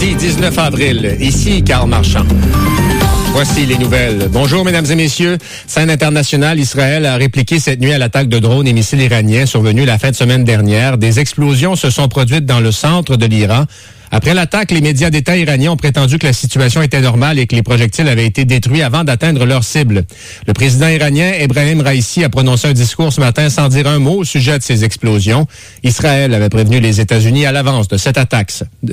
Jeudi 19 avril. Ici Karl Marchand. Voici les nouvelles. Bonjour, mesdames et messieurs. Scène internationale, Israël a répliqué cette nuit à l'attaque de drones et missiles iraniens survenue la fin de semaine dernière. Des explosions se sont produites dans le centre de l'Iran. Après l'attaque, les médias d'État iraniens ont prétendu que la situation était normale et que les projectiles avaient été détruits avant d'atteindre leur cible. Le président iranien Ebrahim Raïssi a prononcé un discours ce matin sans dire un mot au sujet de ces explosions. Israël avait prévenu les États-Unis à l'avance de cette attaque.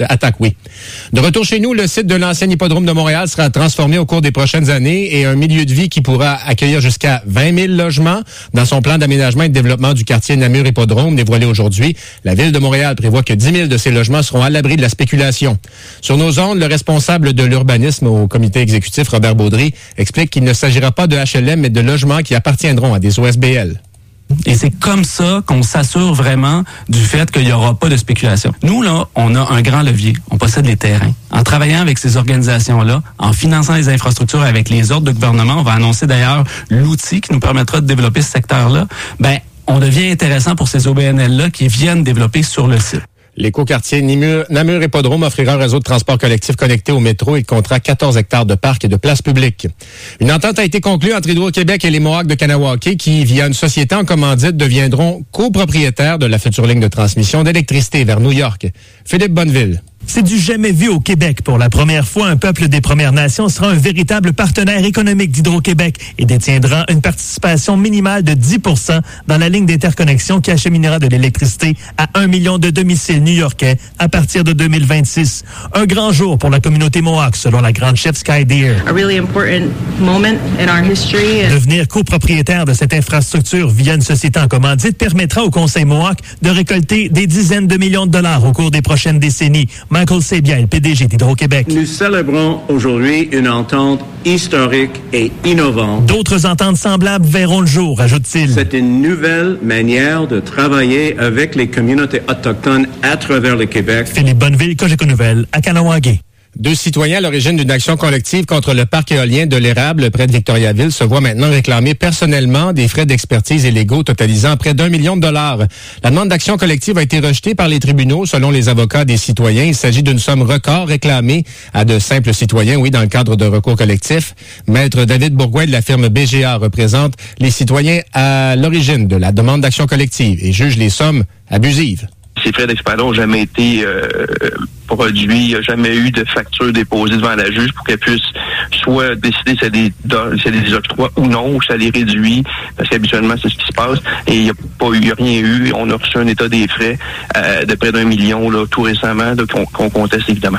De retour chez nous, le site de l'ancien hippodrome de Montréal sera transformé au cours des prochaines années et un milieu de vie qui pourra accueillir jusqu'à 20 000 logements. Dans son plan d'aménagement et de développement du quartier Namur Hippodrome dévoilé aujourd'hui, la Ville de Montréal prévoit que 10 000 de ces logements seront à l'abri de la spéculation. Sur nos ondes, le responsable de l'urbanisme au comité exécutif, Robert Baudry, explique qu'il ne s'agira pas de HLM, mais de logements qui appartiendront à des OSBL. Et c'est comme ça qu'on s'assure vraiment du fait qu'il n'y aura pas de spéculation. Nous, là, on a un grand levier. On possède les terrains. En travaillant avec ces organisations-là, en finançant les infrastructures avec les ordres de gouvernement, on va annoncer d'ailleurs l'outil qui nous permettra de développer ce secteur-là, on devient intéressant pour ces OBNL-là qui viennent développer sur le site. L'écoquartier Namur Hippodrome offrira un réseau de transport collectif connecté au métro et comptera 14 hectares de parcs et de places publiques. Une entente a été conclue entre Hydro-Québec et les Mohawks de Kanawake qui, via une société en commandite, deviendront copropriétaires de la future ligne de transmission d'électricité vers New York. Philippe Bonneville. C'est du jamais vu au Québec. Pour la première fois, un peuple des Premières Nations sera un véritable partenaire économique d'Hydro-Québec et détiendra une participation minimale de 10 % dans la ligne d'interconnexion qui acheminera de l'électricité à 1 million de domiciles new-yorkais à partir de 2026. Un grand jour pour la communauté Mohawk, selon la grande chef Sky Deer. A really important moment in our history. Devenir copropriétaire de cette infrastructure via une société en commandite permettra au Conseil Mohawk de récolter des dizaines de millions de dollars au cours des prochaines décennies. Michael Sebia, le PDG d'Hydro-Québec. Nous célébrons aujourd'hui une entente historique et innovante. D'autres ententes semblables verront le jour, ajoute-t-il. C'est une nouvelle manière de travailler avec les communautés autochtones à travers le Québec. Philippe Bonneville, Cogeco Nouvelles, à Kanawake. 2 citoyens à l'origine d'une action collective contre le parc éolien de l'Érable près de Victoriaville se voient maintenant réclamer personnellement des frais d'expertise illégaux totalisant près d'1 million de dollars. La demande d'action collective a été rejetée par les tribunaux selon les avocats des citoyens. Il s'agit d'une somme record réclamée à de simples citoyens, dans le cadre de recours collectif. Maître David Bourgoin de la firme BGA représente les citoyens à l'origine de la demande d'action collective et juge les sommes abusives. Ces frais d'expérience n'ont jamais été produits. Il n'y a jamais eu de facture déposée devant la juge pour qu'elle puisse soit décider si elle les octroie ou non, ou si elle les réduit, parce qu'habituellement, c'est ce qui se passe. Et il n'y a rien eu. On a reçu un état des frais de près d'1 million là, tout récemment qu'on conteste évidemment.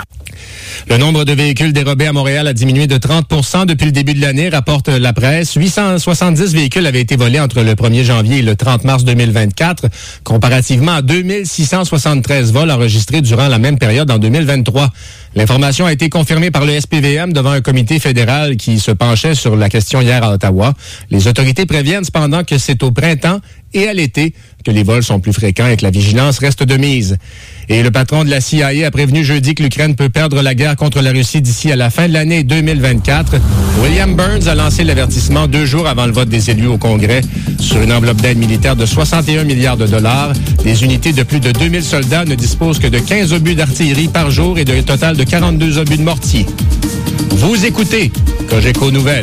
Le nombre de véhicules dérobés à Montréal a diminué de 30 % depuis le début de l'année, rapporte la presse. 870 véhicules avaient été volés entre le 1er janvier et le 30 mars 2024, comparativement à 2673 vols enregistrés durant la même période en 2023. L'information a été confirmée par le SPVM devant un comité fédéral qui se penchait sur la question hier à Ottawa. Les autorités préviennent cependant que c'est au printemps et à l'été que les vols sont plus fréquents et que la vigilance reste de mise. Et le patron de la CIA a prévenu jeudi que l'Ukraine peut perdre la guerre contre la Russie d'ici à la fin de l'année 2024. William Burns a lancé l'avertissement 2 jours avant le vote des élus au Congrès sur une enveloppe d'aide militaire de 61 milliards de dollars. Des unités de plus de 2000 soldats ne disposent que de 15 obus d'artillerie par jour et d'un total de 42 obus de mortier. Vous écoutez Cogeco Nouvelles.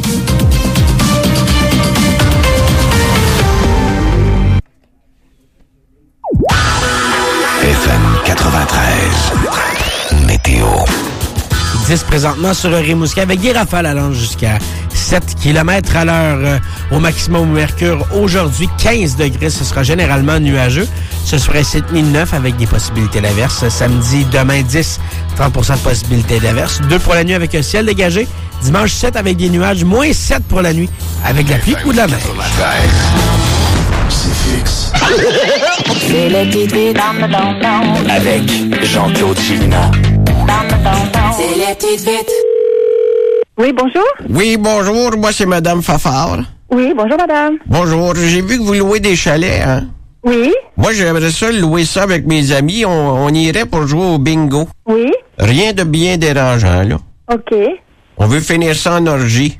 FM 93. Météo. 10 présentement sur Rimouski avec des rafales allant jusqu'à 7 km à l'heure au maximum mercure. Aujourd'hui, 15 degrés, ce sera généralement nuageux. Ce serait cette nuit 9 avec des possibilités d'averse. Samedi, demain 10, 30% de possibilités d'averse. 2 pour la nuit avec un ciel dégagé. Dimanche 7 avec des nuages, moins 7 pour la nuit avec de la pluie ou de la neige. C'est fixe. C'est le petit dans le don-don. Avec Jean-Claude Chilina. C'est les petites vites. Oui, bonjour. Oui, bonjour. Moi, c'est Madame Fafard. Oui, bonjour, madame. Bonjour. J'ai vu que vous louez des chalets, hein? Oui. Moi, j'aimerais ça louer ça avec mes amis. On irait pour jouer au bingo. Oui. Rien de bien dérangeant, là. OK. On veut finir ça en orgie.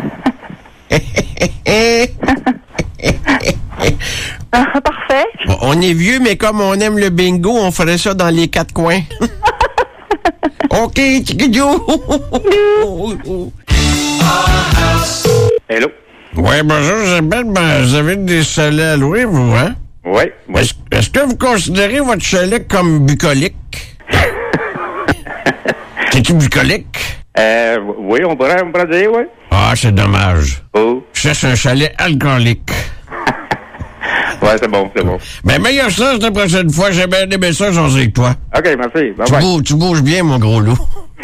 Parfait. On est vieux, mais comme on aime le bingo, on ferait ça dans les 4 coins. OK, chiquidou. Hello. Ouais, bonjour, j'appelle. Vous avez des chalets à louer, vous, hein? Oui. Est-ce que vous considérez votre chalet comme bucolique? C'est-tu bucolique? Oui, on pourrait dire, oui. Ah, c'est dommage. Oh. Je cherche un chalet alcoolique. Ouais, c'est bon. Ben, meilleure chance la prochaine fois. J'ai bien aimé ça, j'en sais que toi. OK, merci. Bye-bye. Tu bouges bien, mon gros loup.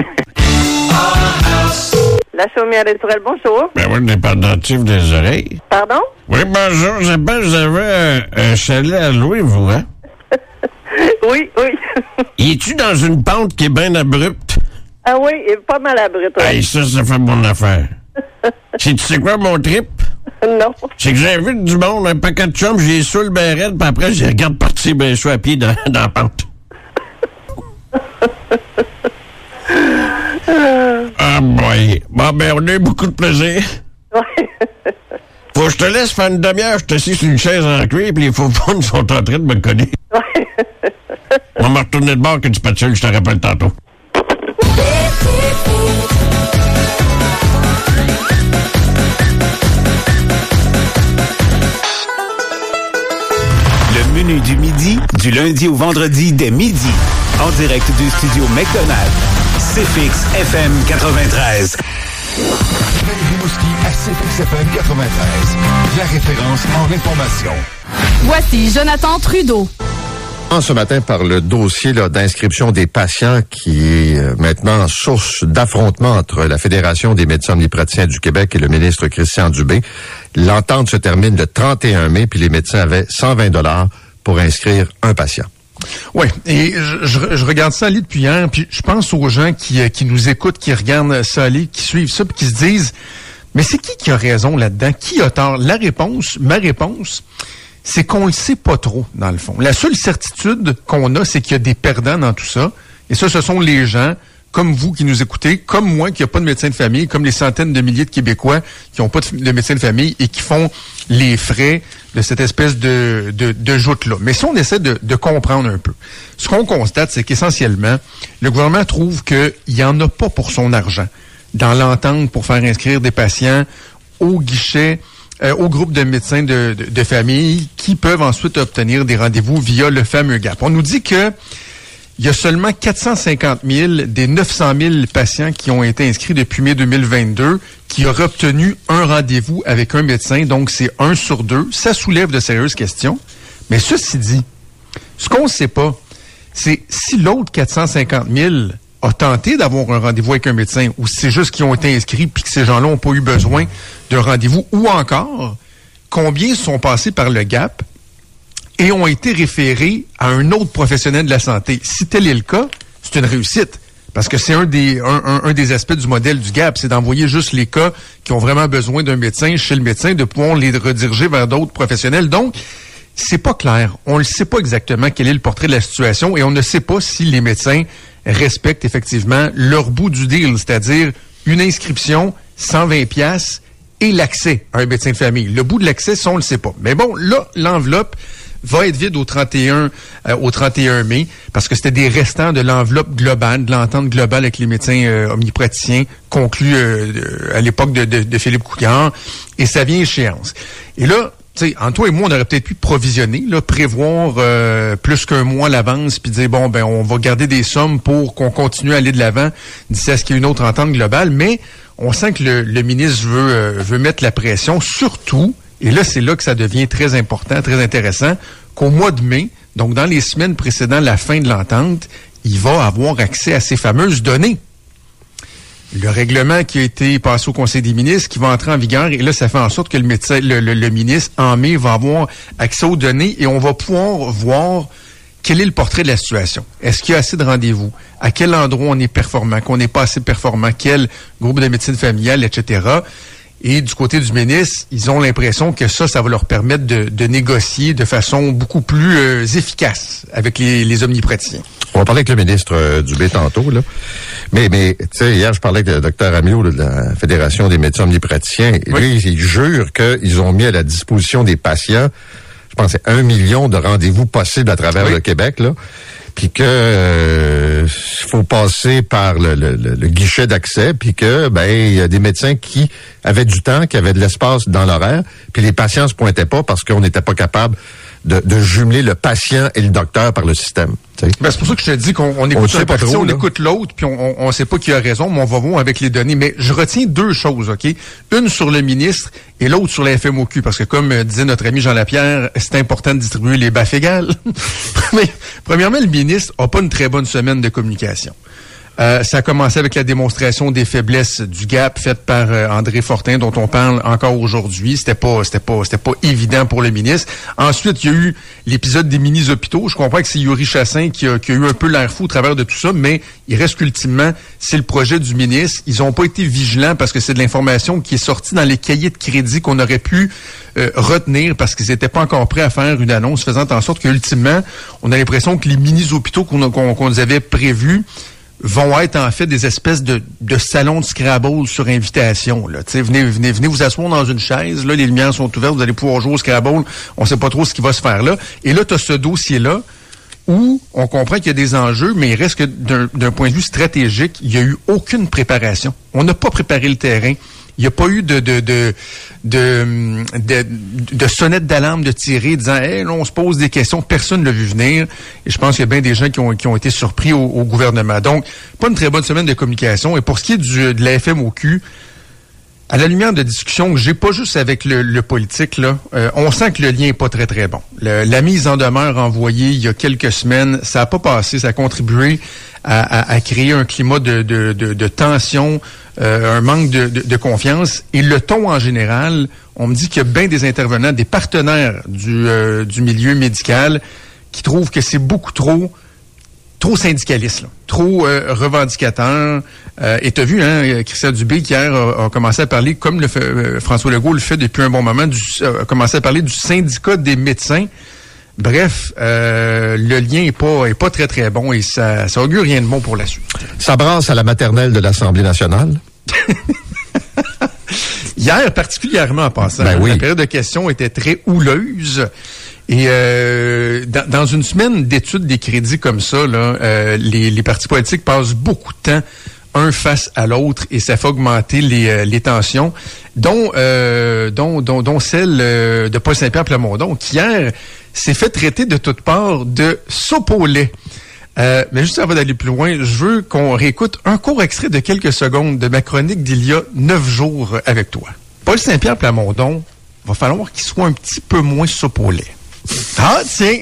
La chaumière naturelle, bonjour. Ben oui, le pendentif des oreilles. Pardon? Oui, bonjour, j'appelle, vous avez un chalet à louer, vous, hein? Oui. Y es-tu dans une pente qui est bien abrupte? Ah oui, il est pas mal abrupte. Oui. Hey, ça fait mon affaire. Tu sais quoi mon trip? Non. C'est que j'invite du monde, un paquet de chums, j'ai saoul ben raide, puis après, je les regarde partir ben chaud à pied dans la pente. Ah boy. Bon, ben, on a eu beaucoup de plaisir. Ouais. Faut que je te laisse faire une demi-heure, je t'assis sur une chaise en cuir, puis les faux faunes sont en train de me connaître. Ouais. On va me retourner de bord que tu patules, je te rappelle tantôt. Le menu du midi, du lundi au vendredi dès midi. En direct du studio McDonald's. CFX FM 93. Rimouski à CFX FM 93. La référence en information. Voici Jonathan Trudeau. Ce matin par le dossier d'inscription des patients qui est maintenant source d'affrontement entre la Fédération des médecins omnipraticiens du Québec et le ministre Christian Dubé. L'entente se termine le 31 mai, puis les médecins avaient 120 $ pour inscrire un patient. Oui, et je regarde ça aller depuis hier, puis je pense aux gens qui nous écoutent, qui regardent ça aller, qui suivent ça, puis qui se disent, mais c'est qui a raison là-dedans? Qui a tort? Ma réponse, c'est qu'on le sait pas trop, dans le fond. La seule certitude qu'on a, c'est qu'il y a des perdants dans tout ça, et ça, ce sont les gens comme vous qui nous écoutez, comme moi qui n'a pas de médecin de famille, comme les centaines de milliers de Québécois qui n'ont pas de médecin de famille et qui font les frais de cette espèce de joute-là. Mais si on essaie de comprendre un peu, ce qu'on constate, c'est qu'essentiellement, le gouvernement trouve qu'il n'y en a pas pour son argent dans l'entente pour faire inscrire des patients au guichet, au groupe de médecins de famille qui peuvent ensuite obtenir des rendez-vous via le fameux GAP. On nous dit que il y a seulement 450 000 des 900 000 patients qui ont été inscrits depuis mai 2022 qui auraient obtenu un rendez-vous avec un médecin. Donc, c'est 1 sur 2. Ça soulève de sérieuses questions. Mais ceci dit, ce qu'on ne sait pas, c'est si l'autre 450 000 a tenté d'avoir un rendez-vous avec un médecin ou si c'est juste qu'ils ont été inscrits puis que ces gens-là n'ont pas eu besoin d'un rendez-vous ou encore, combien sont passés par le GAP et ont été référés à un autre professionnel de la santé. Si tel est le cas, c'est une réussite. Parce que c'est un des aspects du modèle du GAP, c'est d'envoyer juste les cas qui ont vraiment besoin d'un médecin chez le médecin, de pouvoir les rediriger vers d'autres professionnels. Donc, c'est pas clair. On ne sait pas exactement quel est le portrait de la situation et on ne sait pas si les médecins respectent effectivement leur bout du deal, c'est-à-dire une inscription, 120 $ et l'accès à un médecin de famille. Le bout de l'accès, ça, on le sait pas. Mais bon, là, l'enveloppe va être vide au 31 mai, parce que c'était des restants de l'enveloppe globale, de l'entente globale avec les médecins omnipraticiens conclue à l'époque de Philippe Couillard, et ça vient échéance. Et là, tu sais, entre toi et moi, on aurait peut-être pu provisionner, là, prévoir plus qu'un mois à l'avance, puis dire, bon, ben, on va garder des sommes pour qu'on continue à aller de l'avant d'ici à ce qu'il y ait une autre entente globale, mais on sent que le ministre veut mettre la pression, surtout. Et là, c'est là que ça devient très important, très intéressant, qu'au mois de mai, donc dans les semaines précédant la fin de l'entente, il va avoir accès à ces fameuses données. Le règlement qui a été passé au Conseil des ministres, qui va entrer en vigueur, et là, ça fait en sorte que le ministre, en mai, va avoir accès aux données et on va pouvoir voir quel est le portrait de la situation. Est-ce qu'il y a assez de rendez-vous? À quel endroit on est performant? Qu'on n'est pas assez performant? Quel groupe de médecine familiale, etc.? Et du côté du ministre, ils ont l'impression que ça va leur permettre de négocier de façon beaucoup plus efficace avec les omnipraticiens. On va parler avec le ministre Dubé tantôt, là. Mais tu sais, hier, je parlais avec le docteur Amiot de la Fédération des médecins omnipraticiens. Et lui, il jure qu'ils ont mis à la disposition des patients je pense, c'est 1 million de rendez-vous possibles à travers le Québec, là. Puis que faut passer par le guichet d'accès, puis que il y a des médecins qui avaient du temps, qui avaient de l'espace dans l'horaire, puis les patients se pointaient pas parce qu'on n'était pas capable de jumeler le patient et le docteur par le système. C'est pour ça que je te dis qu'on écoute un parti, on écoute l'autre, puis on sait pas qui a raison, mais on va voir avec les données. Mais je retiens 2 choses, OK? Une sur le ministre et l'autre sur la FMOQ, parce que comme disait notre ami Jean Lapierre, c'est important de distribuer les baffes égales. Mais, premièrement, le ministre a pas une très bonne semaine de communication. Ça a commencé avec la démonstration des faiblesses du GAP faite par André Fortin, dont on parle encore aujourd'hui. C'était pas évident pour le ministre. Ensuite, il y a eu l'épisode des mini-hôpitaux. Je comprends que c'est Yuri Chassin qui a eu un peu l'air fou au travers de tout ça, mais il reste qu'ultimement, c'est le projet du ministre. Ils ont pas été vigilants parce que c'est de l'information qui est sortie dans les cahiers de crédit qu'on aurait pu retenir parce qu'ils n'étaient pas encore prêts à faire une annonce faisant en sorte qu'ultimement, on a l'impression que les mini-hôpitaux qu'on nous avait prévus vont être en fait des espèces de salons de Scrabble sur invitation. Là. Venez vous asseoir dans une chaise, là, les lumières sont ouvertes, vous allez pouvoir jouer au Scrabble, on sait pas trop ce qui va se faire là. Et là, tu as ce dossier-là où on comprend qu'il y a des enjeux, mais il reste que d'un point de vue stratégique, il n'y a eu aucune préparation. On n'a pas préparé le terrain. Il n'y a pas eu de sonnette d'alarme de tirer disant hey, là, on se pose des questions, personne ne l'a vu venir. Et je pense qu'il y a bien des gens qui ont été surpris au gouvernement. Donc, pas une très bonne semaine de communication. Et pour ce qui est de la FMOQ, à la lumière de discussions que j'ai pas juste avec le politique, là, on sent que le lien est pas très, très bon. La mise en demeure envoyée il y a quelques semaines, ça a pas passé, ça a contribué à créer un climat de tension, un manque de confiance. Et le ton en général, on me dit qu'il y a bien des intervenants, des partenaires du milieu médical qui trouvent que c'est beaucoup trop syndicaliste, là, trop revendicateur. Et t'as vu, Christian Dubé, qui hier a commencé à parler, comme François Legault le fait depuis un bon moment, a commencé à parler du syndicat des médecins. Bref, le lien est pas très, très bon et ça augure rien de bon pour la suite. Ça brasse à la maternelle de l'Assemblée nationale? Hier, particulièrement en passant, la période de questions était très houleuse. Et dans une semaine d'études des crédits comme ça, là, les partis politiques passent beaucoup de temps un face à l'autre et ça fait augmenter les tensions, dont celle de Paul Saint-Pierre Plamondon, qui hier s'est fait traiter de toutes parts de soupe au lait. Mais juste avant d'aller plus loin, je veux qu'on réécoute un court extrait de quelques secondes de ma chronique d'il y a 9 jours avec toi. Paul Saint-Pierre Plamondon, va falloir qu'il soit un petit peu moins soupe au lait. Ah, tiens.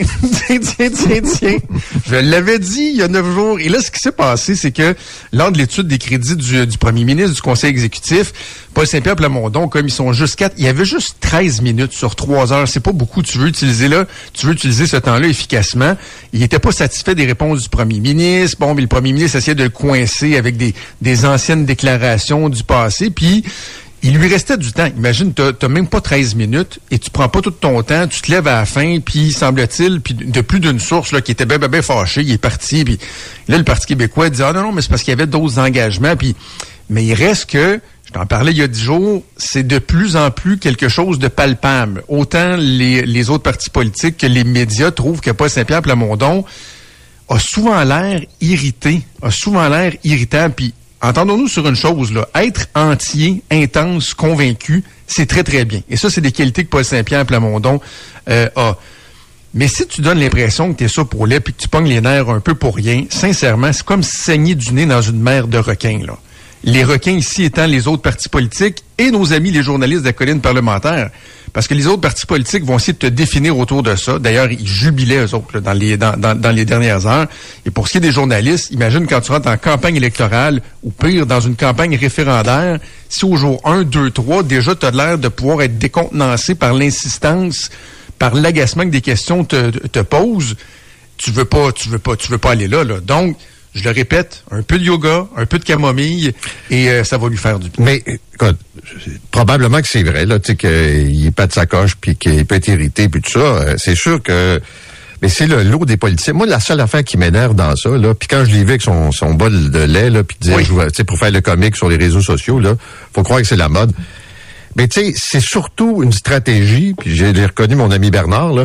Je l'avais dit il y a 9 jours. Et là, ce qui s'est passé, c'est que lors de l'étude des crédits du premier ministre, du conseil exécutif, Paul Saint-Pierre Plamondon, comme ils sont juste 4, il y avait juste 13 minutes sur 3 heures. C'est pas beaucoup. Tu veux utiliser ce temps-là efficacement. Il était pas satisfait des réponses du premier ministre. Bon, mais le premier ministre essayait de le coincer avec des anciennes déclarations du passé. Puis, il lui restait du temps. Imagine, t'as même pas 13 minutes et tu prends pas tout ton temps, tu te lèves à la fin, puis semble-t-il, puis de plus d'une source là qui était bien fâché, il est parti, puis là, le Parti québécois dit « Ah non, mais c'est parce qu'il y avait d'autres engagements. » Mais il reste que, je t'en parlais il y a 10 jours, c'est de plus en plus quelque chose de palpable. Autant les autres partis politiques que les médias trouvent que Paul Saint-Pierre Plamondon a souvent l'air irritant, puis entendons-nous sur une chose, là. Être entier, intense, convaincu, c'est très, très bien. Et ça, c'est des qualités que Paul Saint-Pierre Plamondon a. Mais si tu donnes l'impression que t'es ça pour lait puis que tu pognes les nerfs un peu pour rien, sincèrement, c'est comme saigner du nez dans une mer de requins, là. Les requins ici étant les autres partis politiques et nos amis les journalistes de la colline parlementaire. Parce que les autres partis politiques vont essayer de te définir autour de ça. D'ailleurs, ils jubilaient, eux autres, là, dans les dernières heures. Et pour ce qui est des journalistes, imagine quand tu rentres en campagne électorale, ou pire, dans une campagne référendaire, si au jour 1, 2, 3, déjà, tu as l'air de pouvoir être décontenancé par l'insistance, par l'agacement que des questions te posent, tu veux pas aller là. Donc, je le répète, un peu de yoga, un peu de camomille, et ça va lui faire du bien. Mais, écoute, probablement que c'est vrai, là, tu sais, qu'il pète sa coche, puis qu'il peut être irrité, puis tout ça. C'est sûr que... Mais c'est le lot des politiciens. Moi, la seule affaire qui m'énerve dans ça, là, puis quand je l'ai vu avec son bol de lait, là, puis dire, tu sais, pour faire le comique sur les réseaux sociaux, là, faut croire que c'est la mode. Mais tu sais, c'est surtout une stratégie, puis j'ai reconnu mon ami Bernard, là,